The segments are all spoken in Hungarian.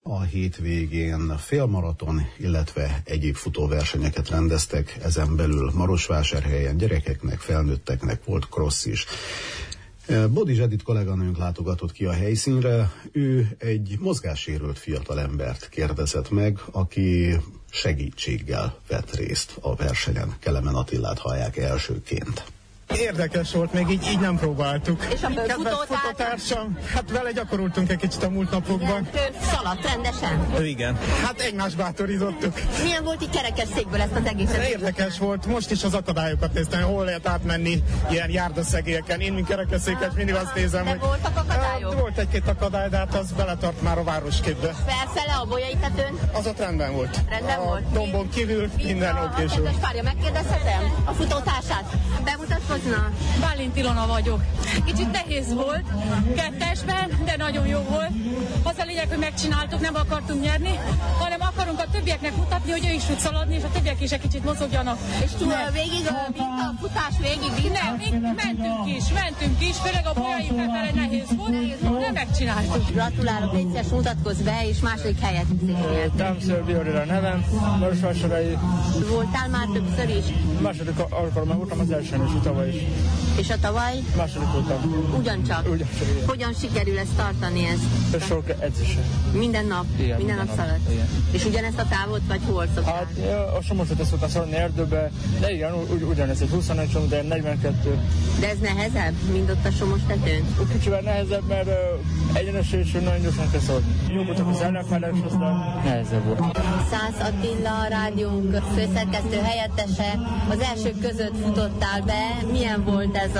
A hétvégén félmaraton, illetve egyéb futóversenyeket rendeztek, ezen belül Marosvásárhelyen gyerekeknek, felnőtteknek volt crossz is. Bodics Edith kolléganőnk látogatott ki a helyszínre, ő egy mozgássérült fiatalembert kérdezett meg, aki segítséggel vett részt a versenyen. Kelemen Attilát hallják elsőként. Érdekes volt, még így nem próbáltuk. És a futótársam, hát vele gyakoroltunk egy kicsit a múlt napokban. Szaladt rendesen? Igen. Hát egymást bátorítottuk. Milyen volt így kerekesszékből ezt az egészet? Érdekes volt, most is az akadályokat néztem, hol lehet átmenni ilyen járdaszegélyeken. Én, mint kerekesszékes, mindig azt nézem, de hogy... voltak akadályok? Volt egy-két akadály, de hát az beletart már a városképbe. Felfele a Bolyai tetőn? Az ott rendben volt. Rendben volt? A dombon kívül minden okés volt. Párja, megkérdezhetem a futótársát? Bemutatkozna? Bálint Ilona vagyok. Kicsit nehéz volt, kettesben, de nagyon jó volt. Az a lényeg, hogy megcsináltuk, nem akartunk nyerni, hanem akarunk a többieknek mutatni, hogy ő is tud szaladni, és a többiek is egy kicsit mozogjanak. És túl végig a futás végig? Nem, még mentünk is, főleg a Bolyai felfele nehéz volt, de megcsináltuk. Gratulálok, légy mutatkozz be, és második helyet szépen. Támször Biorira nevem, Marosvásárhelyi. Voltál már többször is? Második alkalommal voltam, az elsőn is, tavaly is. És a tavaly? Második voltam. Ugyancsak? Ugyancsak, igen. Hogyan sikerül ezt tartani ezt? Sok edzése. Minden nap? Igen, minden nap szalad? Igen. És ugyanezt a távot, vagy hol szoktál? Hát a Somoszot ezt szoktam szaladni erdőbe, de igen, ugyanez egy 21 csom, de 42. De ez nehezebb, mint ott a Somos tetőn? Kicsivel nehezebb, mert egyenes és nagyon gyorsan kell szaladni. Jó voltak az ellenfelek, és aztán nehezebb volt. Szász Attila, a rádiónk főszerkesztő helyettese, az elsők között futottál be. Milyen volt ez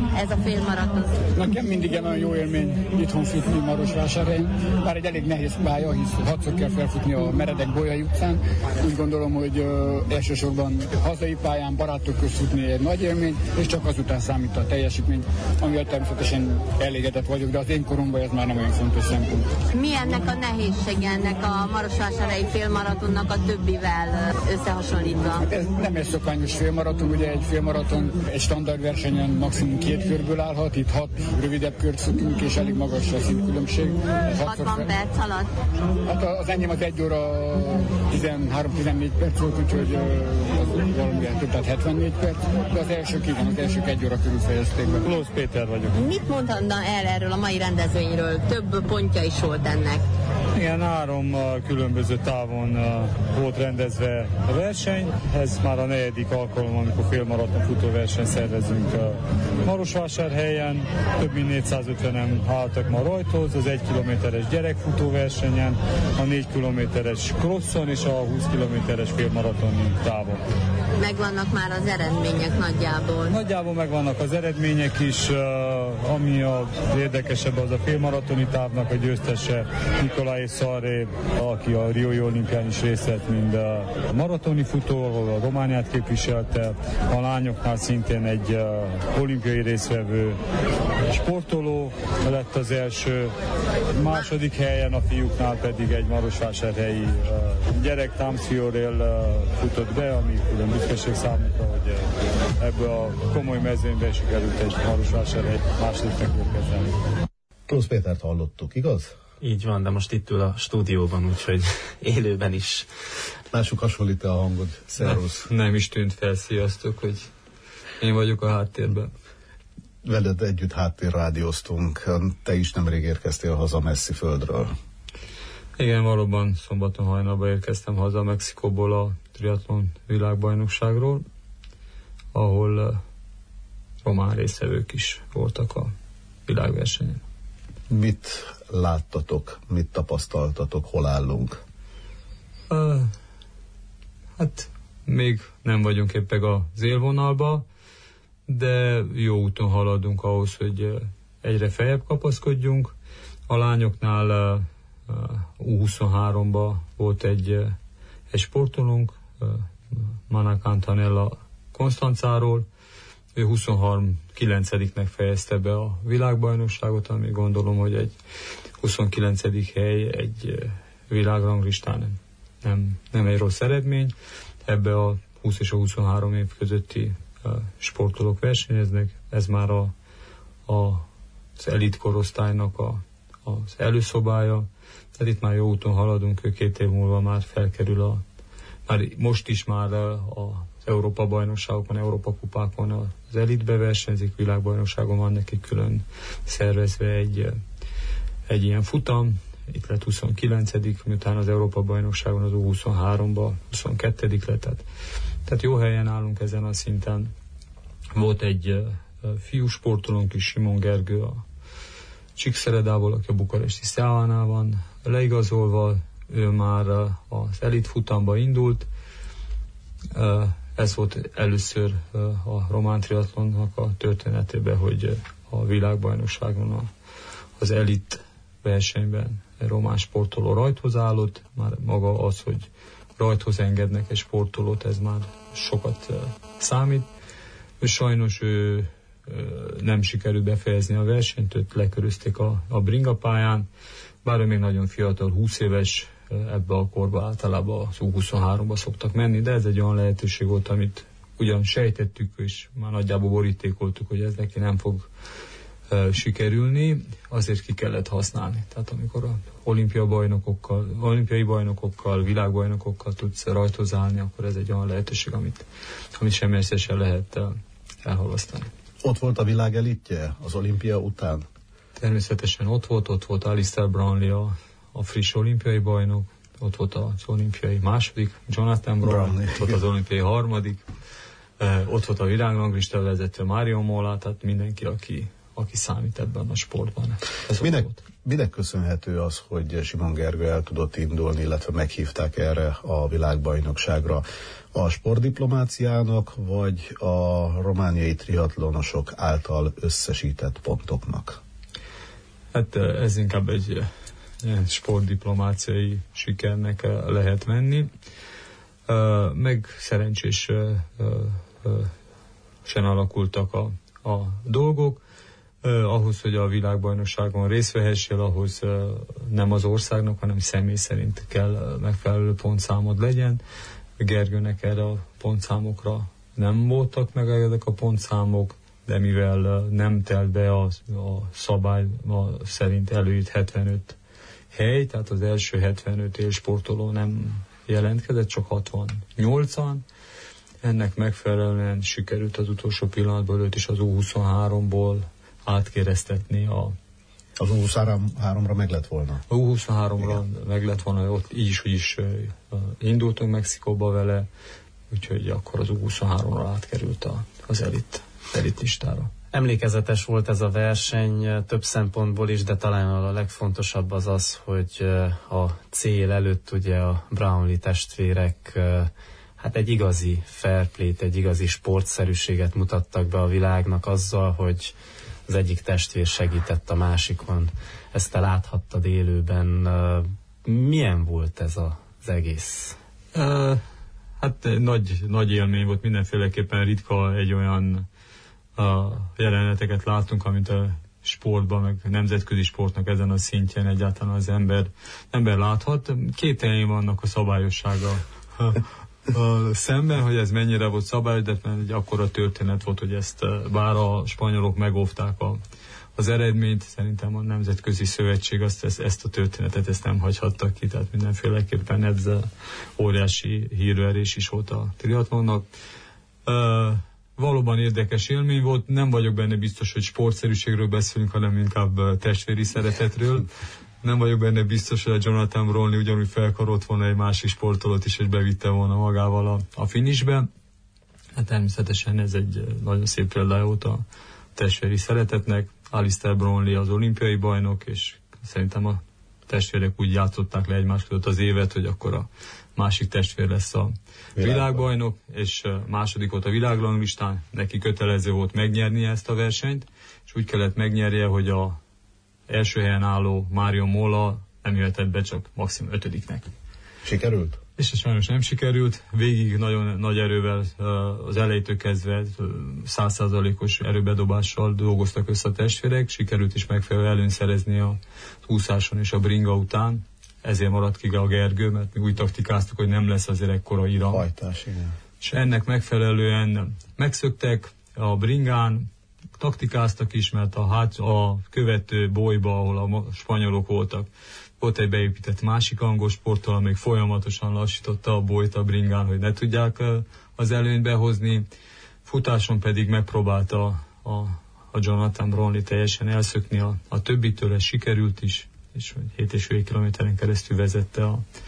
a félmaraton? Nekem mindig egy nagyon jó élmény itthon futni Marosvásárhelyen. Bár egy elég nehéz pálya, hisz 6-szor kell felfutni a meredek Bolyai utcán. Úgy gondolom, hogy elsősorban hazai pályán barátok közt futni egy nagy élmény, és csak azután számít a teljesítmény, amivel természetesen elégedett vagyok, de az én koromban ez már nem olyan fontos szempont. Mi ennek a nehézsége, ennek a Marosvásárhelyi félmaratonnak a többivel összehasonlítva? Ez nem egy szokványos félmaraton, ugye egy félmaraton egy standard versenyen maximum 2 körből állhat, itt 6 rövidebb kört futunk, és elég magas a szintkülönbség. 60 perc alatt? Hát az enyém az 1 óra 13-14 perc volt, úgyhogy az valamivel több, tehát 74 perc, de az elsők igen, az elsők 1 óra körül fejezték be. Klósz Péter vagyok. Mit mondhatna el erről a mai rendezvényről? Több pontja is volt ennek. Igen, 3 különböző távon volt rendezve a verseny. Ez már a 4. alkalom, amikor félmaraton futóverseny szervezünk Marosvásárhelyen. Több mint 450-en álltak ma rajthoz, az 1 kilométeres gyerekfutóversenyen, a 4 kilométeres crosszon és a 20 kilométeres félmaratoni távon. Megvannak már az eredmények nagyjából? Nagyjából megvannak az eredmények is, ami az érdekesebb az a félmaratoni távnak a győztese Nikolaj Szarré, aki a Riói olimpián is részt vett, mind a maratoni futó, ahol a Romániát képviselte, a lányoknál szintén egy olimpiai résztvevő sportoló lett az első, második helyen a fiúknál pedig egy marosvásárhelyi gyerek Támszfiorel futott be, ami külön büszkeség számunkra, hogy ebből a komoly mezőnyben sikerült egy Marosvásárhely másodiknak érkezni. Klósz Pétert hallottuk, igaz? Így van, de most itt ül a stúdióban, úgyhogy élőben is. Lássuk, hasonlít a hangod. Szervusz. Nem is tűnt fel, sziasztok, hogy én vagyok a háttérben. Veled együtt háttérrádióztunk. Te is nemrég érkeztél haza messzi földről. Igen, valóban szombaton hajnalban érkeztem haza Mexikóból a triatlon világbajnokságról, ahol román résztvevők is voltak a világversenyen. Mit láttatok, mit tapasztaltatok, hol állunk? Hát még nem vagyunk éppen az élvonalba, de jó úton haladunk ahhoz, hogy egyre feljebb kapaszkodjunk. A lányoknál U23-ban volt egy sportolónk, Manak Antonella Konstancáról. Ő 23-9-nek fejezte be a világbajnokságot, ami gondolom, hogy egy 29. hely egy világranglistán nem egy rossz eredmény. Ebbe a 20 és a 23 év közötti sportolók versenyeznek. Ez már az elit korosztálynak a az előszobája, tehát itt már jó úton haladunk, ő 2 év múlva már felkerül már most is már az Európa-bajnokságokon, Európa-kupákon az elitbe versenyzik, világbajnokságon van neki külön szervezve egy ilyen futam, itt lett 29., miután az Európa-bajnokságon az U23-ba 22. lett, tehát jó helyen állunk ezen a szinten. Volt egy fiú sportolónk is, Simon Gergő a Csíkszeredából, aki a bukaresti Steaua-nál van leigazolva, ő már az elit futamba indult. Ez volt először a román triatlonnak a történetében, hogy a világbajnokságon az elit versenyben egy román sportoló rajthoz állott. Már maga az, hogy rajthoz engednek egy sportolót, ez már sokat számít. Sajnos ő nem sikerült befejezni a versenyt, őt lekörözték a bringapályán, bár ő még nagyon fiatal, 20 éves, ebbe a korba általában az U23-ba szoktak menni, de ez egy olyan lehetőség volt, amit ugyan sejtettük, és már nagyjából borítékoltuk, hogy ez neki nem fog sikerülni, azért ki kellett használni. Tehát amikor a olimpiai bajnokokkal, világbajnokokkal tudsz rajthoz állni, akkor ez egy olyan lehetőség, amit semmi sem lehet elhalasztani. Ott volt a világ elitje az olimpia után? Természetesen ott volt Alistair Brownlee, a friss olimpiai bajnok, ott volt az olimpiai második, Jonathan Brownlee, ott volt az olimpiai harmadik, ott volt a világranglista vezető Mario Mola, tehát mindenki, aki számít ebben a sportban. Minek köszönhető az, hogy Simon Gergő el tudott indulni, illetve meghívták erre a világbajnokságra? A sportdiplomáciának, vagy a romániai triatlonosok által összesített pontoknak? Hát ez inkább egy sportdiplomáciai sikernek lehet menni. Meg szerencsés sen alakultak a dolgok. Ahhoz, hogy a világbajnokságon részt vehessél, ahhoz nem az országnak, hanem személy szerint kell megfelelő pontszámod legyen. Gergőnek erre a pontszámokra nem voltak meg ezek a pontszámok, de mivel nem telt be a szabály szerint előírt 75 hely, tehát az első 75 élsportoló nem jelentkezett, csak 68-an. Ennek megfelelően sikerült az utolsó pillanatban őt is az U23-ból átkéreztetni az U23-ra meg lett volna? A U23-ra meg lett volna, ott így is indultunk Mexikóba vele, úgyhogy akkor az U23-ra átkerült az elit listára. Emlékezetes volt ez a verseny több szempontból is, de talán a legfontosabb az, hogy a cél előtt ugye a Brownlee testvérek hát egy igazi fair play-t, egy igazi sportszerűséget mutattak be a világnak azzal, hogy az egyik testvér segített a másikon. Ezt te láthattad élőben. Milyen volt ez az egész? Hát nagy élmény volt, mindenféleképpen ritka egy olyan jeleneteket látunk, amit a sportban, meg nemzetközi sportnak ezen a szintjén egyáltalán az ember láthat. Két helyén vannak a szabályossága szemben, hogy ez mennyire volt szabályos, de egy akkora történet volt, hogy ezt bár a spanyolok megóvták az eredményt, szerintem a Nemzetközi Szövetség ezt a történetet ezt nem hagyhattak ki, tehát mindenféleképpen ez óriási hírverés is volt a triatlonnak. Valóban érdekes élmény volt, nem vagyok benne biztos, hogy sportszerűségről beszélünk, hanem inkább testvéri szeretetről. Nem vagyok benne biztos, hogy a Jonathan Brownlee ugyanúgy felkarolt volna egy másik sportolót is, és bevitte volna magával a finishbe. Hát természetesen ez egy nagyon szép példája volt a testvéri szeretetnek. Alistair Brownlee az olimpiai bajnok, és szerintem a testvérek úgy játszották le egymás között az évet, hogy akkor a másik testvér lesz a világbajnok, és második volt a világranglistán, neki kötelező volt megnyernie ezt a versenyt, és úgy kellett megnyerje, hogy a első helyen álló Mario Mola nem jöhetett be, csak maximum 5-nek. Sikerült? És sajnos nem sikerült. Végig nagyon nagy erővel az elejétől kezdve 100%-os erőbedobással dolgoztak össze a testvérek. Sikerült is megfelelő előnyt szerezni a úszáson és a bringa után. Ezért maradt ki a Gergő, mert mi úgy taktikáztuk, hogy nem lesz azért ekkora iram. Hajtás, igen. És ennek megfelelően megszöktek a bringán, taktikáztak is, mert a követő bolyba, ahol a spanyolok voltak, volt egy beépített másik angol sporttal, amelyik folyamatosan lassította a bolyt a bringán, hogy ne tudják az előnybe hozni. Futáson pedig megpróbálta a Jonathan Brownlee teljesen elszökni a többitől, ez sikerült is, és 7,5 kilométeren keresztül vezette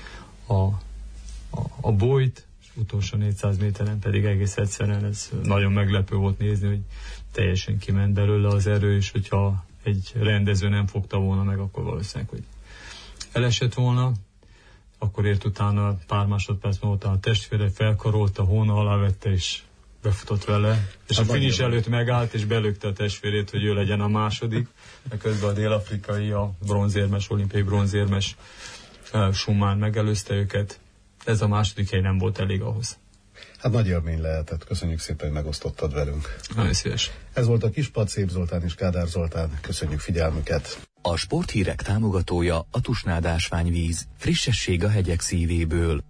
a bolyt, és utolsó 400 méteren pedig egész egyszerűen ez nagyon meglepő volt nézni, hogy teljesen kiment belőle az erő, és hogyha egy rendező nem fogta volna meg, akkor valószínűleg, hogy elesett volna. Akkor ért utána pár másodperc múlva a testvére felkarolta, hóna alá vette, és befutott vele, és a finish előtt megállt, és belökte a testvérét, hogy ő legyen a második, mert közben a dél-afrikai, a bronzérmes, olimpiai bronzérmes Schumann megelőzte őket. Ez a második hely nem volt elég ahhoz. Hát nagy élmény lehetett. Köszönjük szépen, hogy megosztottad velünk. Nagyon szíves. Ez volt a Kispad, Szép Zoltán és Kádár Zoltán. Köszönjük figyelmüket. A sporthírek támogatója a Tusnád ásványvíz. Frissesség a hegyek szívéből.